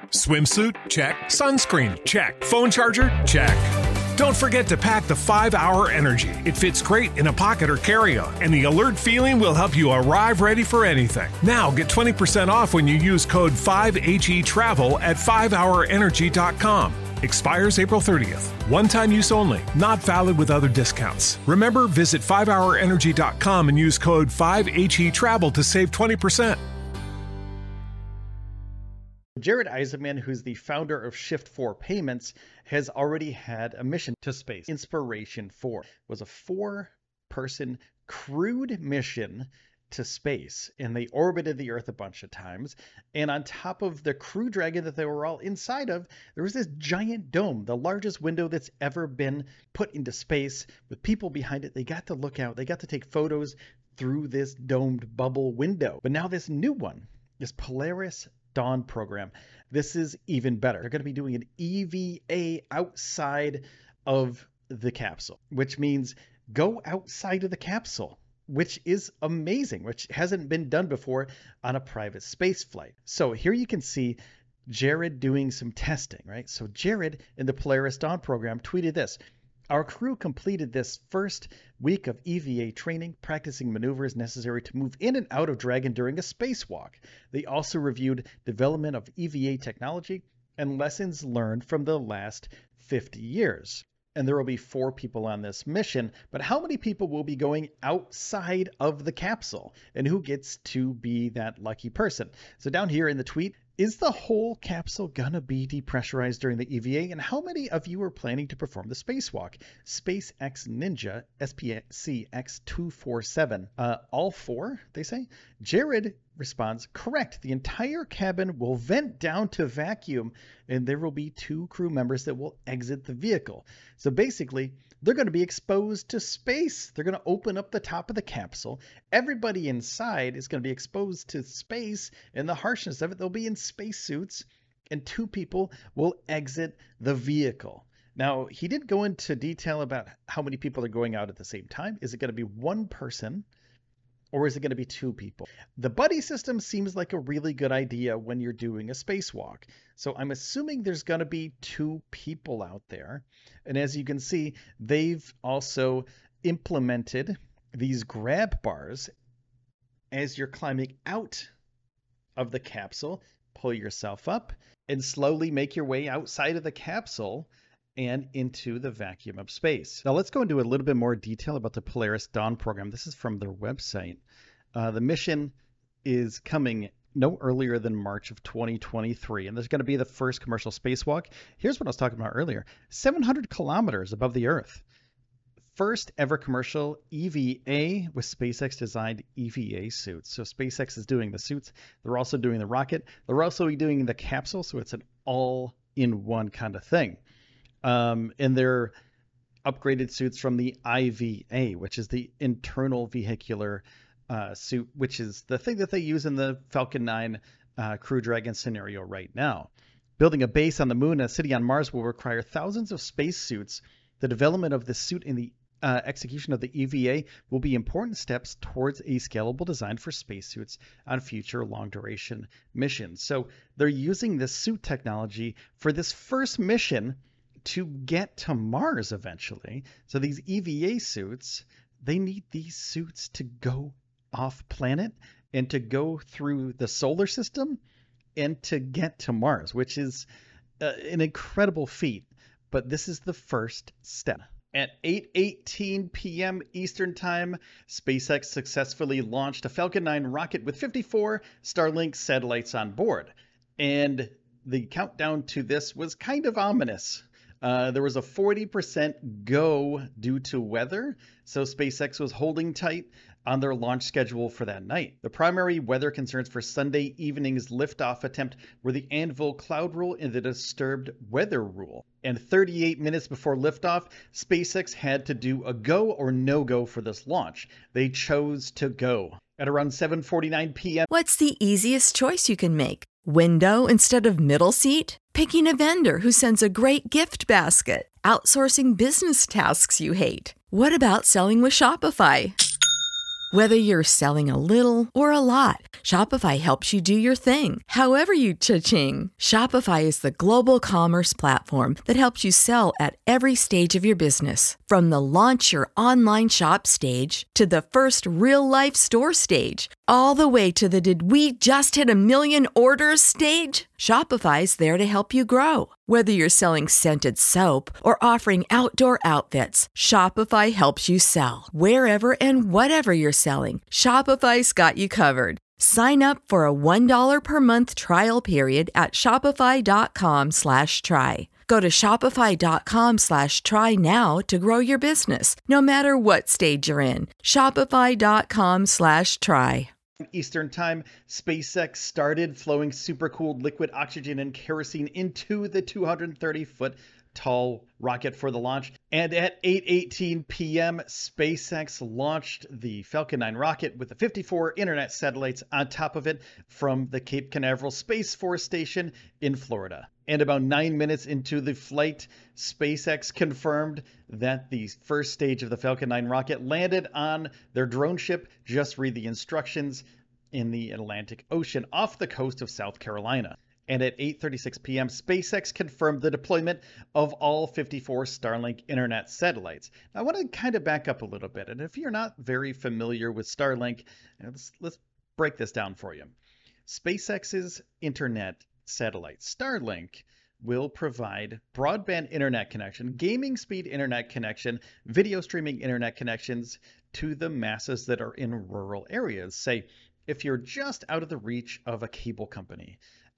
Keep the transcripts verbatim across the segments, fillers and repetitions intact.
Swimsuit? Check. Sunscreen? Check. Phone charger? Check. Don't forget to pack the five hour Energy. It fits great in a pocket or carry-on, and the alert feeling will help you arrive ready for anything. Now get twenty percent off when you use code five H E travel at five hour energy dot com. Expires April thirtieth. One-time use only. Not valid with other discounts. Remember, visit five hour energy dot com and use code five H E travel to save twenty percent. Jared Isaacman, who's the founder of Shift four Payments, has already had a mission to space. Inspiration four was a four-person crewed mission to space, and they orbited the Earth a bunch of times. And on top of the Crew Dragon that they were all inside of, there was this giant dome, the largest window that's ever been put into space, with people behind it. They got to look out. They got to take photos through this domed bubble window. But now this new one, this Polaris Dawn program, this is even better. They're going to be doing an E V A outside of the capsule, which means go outside of the capsule, which is amazing, which hasn't been done before on a private space flight. So here you can see Jared doing some testing, right? So Jared in the Polaris Dawn program tweeted this: "Our crew completed this first week of E V A training, practicing maneuvers necessary to move in and out of Dragon during a spacewalk. They also reviewed development of E V A technology and lessons learned from the last fifty years. And there will be four people on this mission, but how many people will be going outside of the capsule? And who gets to be that lucky person?" So down here in the tweet, is the whole capsule gonna be depressurized during the E V A? And how many of you are planning to perform the spacewalk? SpaceX Ninja, S P C X two forty-seven. Uh, all four, they say? Jared responds, "Correct. The entire cabin will vent down to vacuum, and there will be two crew members that will exit the vehicle." So basically, they're going to be exposed to space. They're going to open up the top of the capsule. Everybody inside is going to be exposed to space and the harshness of it. They'll be in spacesuits, and two people will exit the vehicle. Now, he didn't go into detail about how many people are going out at the same time. Is it going to be one person, or is it going to be two people? The buddy system seems like a really good idea when you're doing a spacewalk. So I'm assuming there's going to be two people out there. And as you can see, they've also implemented these grab bars as you're climbing out of the capsule. Pull yourself up and slowly make your way outside of the capsule and into the vacuum of space. Now let's go into a little bit more detail about the Polaris Dawn program. This is from their website. Uh, the mission is coming no earlier than March of twenty twenty-three, and there's going to be the first commercial spacewalk. Here's what I was talking about earlier: seven hundred kilometers above the Earth. First ever commercial E V A with SpaceX designed E V A suits. So SpaceX is doing the suits. They're also doing the rocket. They're also doing the capsule. So it's an all-in-one kind of thing. Um, and they're upgraded suits from the I V A, which is the internal vehicular uh, suit, which is the thing that they use in the Falcon nine uh, Crew Dragon scenario right now. Building a base on the moon and a city on Mars will require thousands of spacesuits. The development of this suit and the uh, execution of the E V A will be important steps towards a scalable design for spacesuits on future long-duration missions. So they're using this suit technology for this first mission to get to Mars eventually. So these E V A suits, they need these suits to go off planet and to go through the solar system and to get to Mars, which is uh, an incredible feat. But this is the first step. At eight eighteen p m Eastern Time, SpaceX successfully launched a Falcon nine rocket with fifty-four Starlink satellites on board. And the countdown to this was kind of ominous. Uh, there was a forty percent go due to weather, so SpaceX was holding tight on their launch schedule for that night. The primary weather concerns for Sunday evening's liftoff attempt were the Anvil cloud rule and the disturbed weather rule. And thirty-eight minutes before liftoff, SpaceX had to do a go or no-go for this launch. They chose to go. At around seven forty-nine p m What's the easiest choice you can make? Window instead of middle seat? Picking a vendor who sends a great gift basket? Outsourcing business tasks you hate? What about selling with Shopify? Whether you're selling a little or a lot, Shopify helps you do your thing, however you cha-ching. Shopify is the global commerce platform that helps you sell at every stage of your business. From the launch your online shop stage to the first real-life store stage, all the way to the did we just hit a million orders stage. Shopify's there to help you grow. Whether you're selling scented soap or offering outdoor outfits, Shopify helps you sell. Wherever and whatever you're selling, Shopify's got you covered. Sign up for a one dollar per month trial period at shopify.com slash try. Go to shopify.com slash try now to grow your business, no matter what stage you're in. Shopify.com slash try. Eastern Time, SpaceX started flowing supercooled liquid oxygen and kerosene into the two hundred thirty foot tall rocket for the launch. And at eight eighteen p.m., SpaceX launched the Falcon nine rocket with the fifty-four internet satellites on top of it from the Cape Canaveral Space Force Station in Florida. And about nine minutes into the flight, SpaceX confirmed that the first stage of the Falcon nine rocket landed on their drone ship, Just Read the Instructions, in the Atlantic Ocean off the coast of South Carolina. And at eight thirty-six p.m., SpaceX confirmed the deployment of all fifty-four Starlink internet satellites. Now, I want to kind of back up a little bit. And if you're not very familiar with Starlink, let's, let's break this down for you. SpaceX's internet satellite, Starlink, will provide broadband internet connection, gaming speed internet connection, video streaming internet connections to the masses that are in rural areas. Say, if you're just out of the reach of a cable company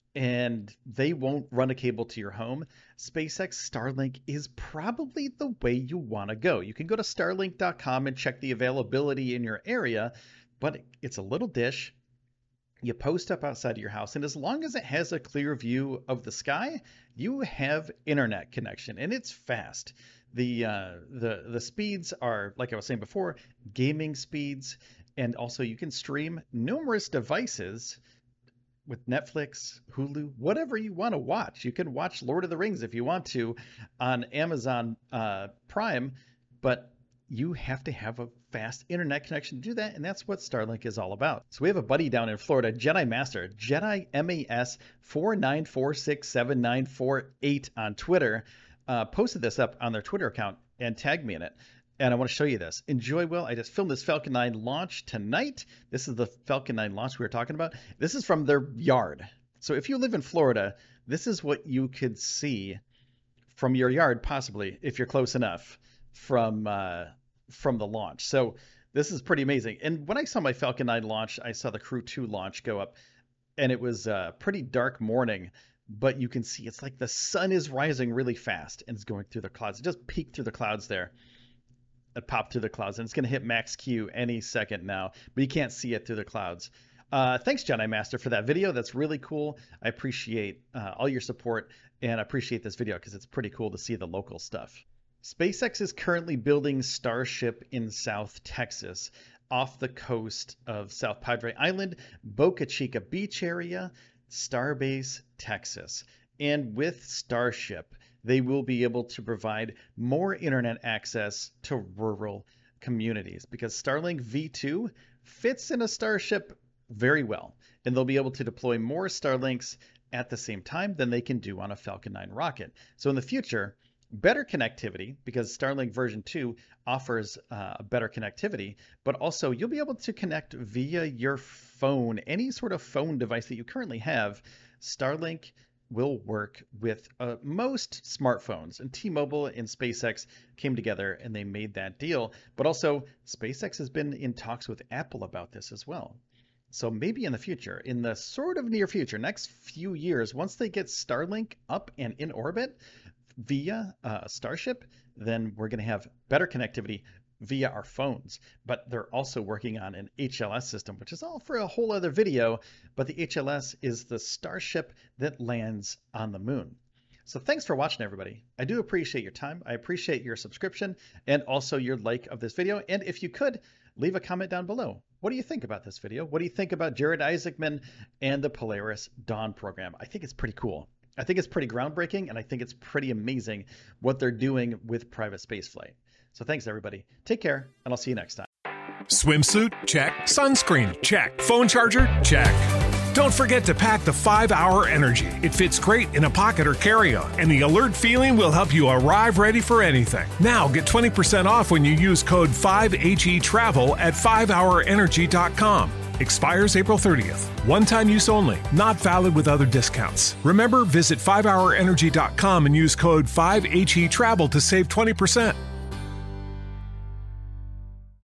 and they won't run a cable to your home, SpaceX Starlink is probably the way you want to go. You can go to starlink dot com and check the availability in your area, but it's a little dish. You post up outside of your house, and as long as it has a clear view of the sky, you have internet connection, and it's fast. The uh, the the speeds are, like I was saying before, gaming speeds, and also you can stream numerous devices with Netflix, Hulu, whatever you want to watch. You can watch Lord of the Rings if you want to on Amazon uh, Prime, but you have to have a fast internet connection to do that, and that's what Starlink is all about. So we have a buddy down in Florida, Jedi Master, Jedi M A S four nine four six seven nine four eight on Twitter, uh, posted this up on their Twitter account and tagged me in it. And I want to show you this. Enjoy, Will. I just filmed this Falcon nine launch tonight. This is the Falcon nine launch we were talking about. This is from their yard. So if you live in Florida, this is what you could see from your yard, possibly, if you're close enough, from uh, from the launch. So this is pretty amazing. And when I saw my Falcon nine launch, I saw the Crew two launch go up, and it was a pretty dark morning, but you can see it's like the sun is rising really fast and it's going through the clouds. It just peeked through the clouds there. It popped through the clouds, and it's going to hit max Q any second now, but you can't see it through the clouds. Uh, thanks, Jedi Master, for that video. That's really cool. I appreciate uh, all your support, and I appreciate this video because it's pretty cool to see the local stuff. SpaceX is currently building Starship in South Texas, off the coast of South Padre Island, Boca Chica Beach area, Starbase, Texas. And with Starship, they will be able to provide more internet access to rural communities because Starlink V two fits in a Starship very well, and they'll be able to deploy more Starlinks at the same time than they can do on a Falcon nine rocket. So in the future, better connectivity, because Starlink version two offers uh, better connectivity, but also you'll be able to connect via your phone, any sort of phone device that you currently have. Starlink will work with uh, most smartphones, and T-Mobile and SpaceX came together and they made that deal. But also SpaceX has been in talks with Apple about this as well. So maybe in the future, in the sort of near future, next few years, once they get Starlink up and in orbit via uh, Starship, then we're going to have better connectivity via our phones. But they're also working on an H L S system, which is all for a whole other video. But the H L S is the Starship that lands on the moon. So thanks for watching, everybody. I do appreciate your time. I appreciate your subscription and also your like of this video. And if you could, leave a comment down below. What do you think about this video? What do you think about Jared Isaacman and the Polaris Dawn program? I think it's pretty cool. I think it's pretty groundbreaking, and I think it's pretty amazing what they're doing with private spaceflight. So thanks, everybody. Take care, and I'll see you next time. Swimsuit? Check. Sunscreen? Check. Phone charger? Check. Don't forget to pack the five hour Energy. It fits great in a pocket or carry-on, and the alert feeling will help you arrive ready for anything. Now get twenty percent off when you use code five H E travel at five hour energy dot com. Expires April thirtieth. One-time use only. Not valid with other discounts. Remember, visit five hour energy dot com and use code five H E travel to save twenty percent.